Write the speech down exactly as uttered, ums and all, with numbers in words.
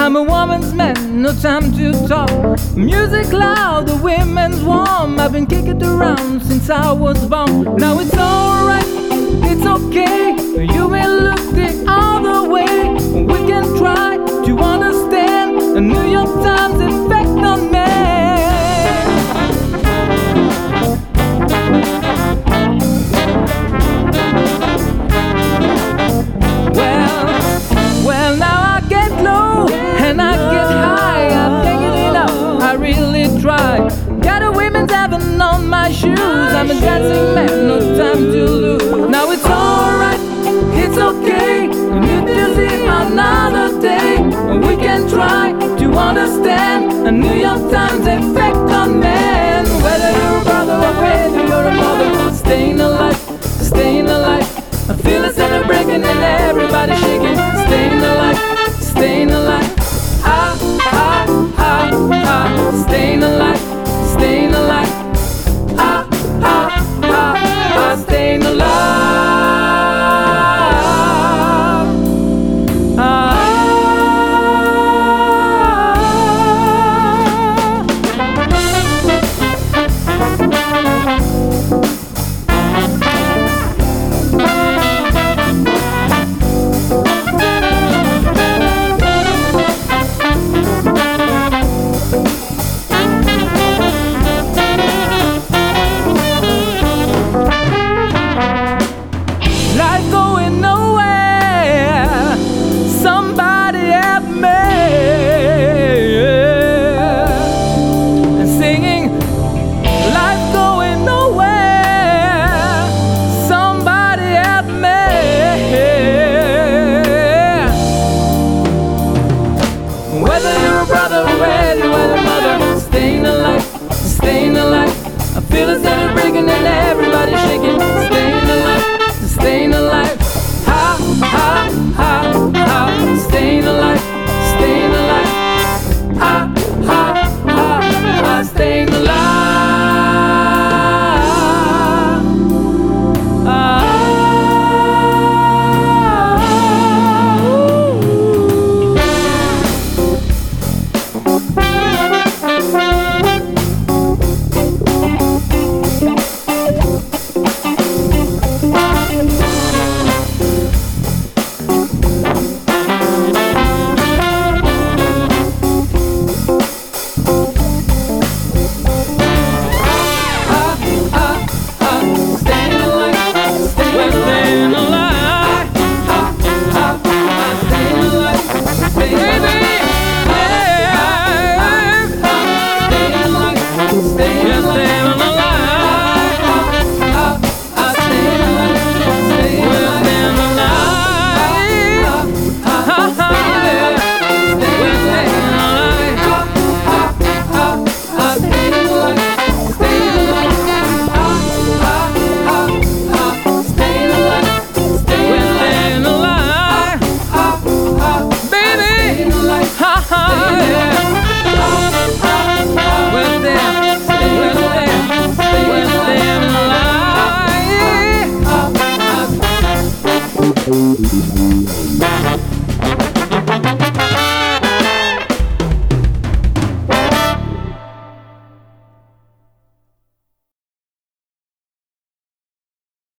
I'm a woman's man, no time to talk. Music loud, the women's warm. I've been kicking it around since I was born. Now it's alright, it's okay. You may look the other way. We can try to understand the New York Times effect on men. Well, well now I get low and I get high. I think it enough, I really try. Got a women's heaven on my shoes. I'm a dancing man, no time to lose. Now it's alright, it's okay. New music another day. We can try to understand a New York Times effect on men. Whether you're a brother or whether you're a mother, staying alive, staying alive. I feel a center breaking and everybody shaking. Staying alive, staying alive. Ah, ah, ah, ah. Staying alive, staying alive. Ah, ah, ah, ah. Staying alive. Staying alive, staying alive. I feel a center breaking and everybody shaking.